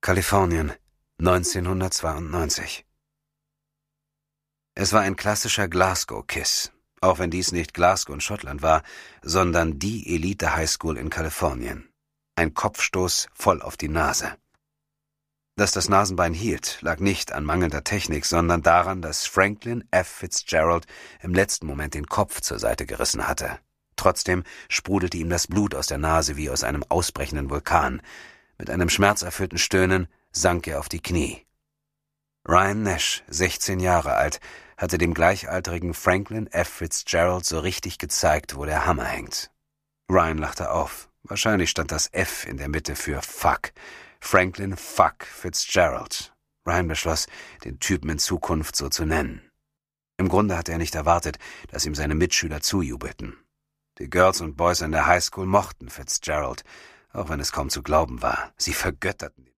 Kalifornien, 1992. Es war ein klassischer Glasgow-Kiss, auch wenn dies nicht Glasgow in Schottland war, sondern die Elite-Highschool in Kalifornien. Ein Kopfstoß voll auf die Nase. Dass das Nasenbein hielt, lag nicht an mangelnder Technik, sondern daran, dass Franklin F. Fitzgerald im letzten Moment den Kopf zur Seite gerissen hatte. Trotzdem sprudelte ihm das Blut aus der Nase wie aus einem ausbrechenden Vulkan. Mit einem schmerzerfüllten Stöhnen sank er auf die Knie. Ryan Nash, 16 Jahre alt, hatte dem gleichaltrigen Franklin F. Fitzgerald so richtig gezeigt, wo der Hammer hängt. Ryan lachte auf. Wahrscheinlich stand das F in der Mitte für Fuck. Franklin Fuck Fitzgerald. Ryan beschloss, den Typen in Zukunft so zu nennen. Im Grunde hatte er nicht erwartet, dass ihm seine Mitschüler zujubelten. Die Girls und Boys an der Highschool mochten Fitzgerald, auch wenn es kaum zu glauben war. Sie vergötterten ihn.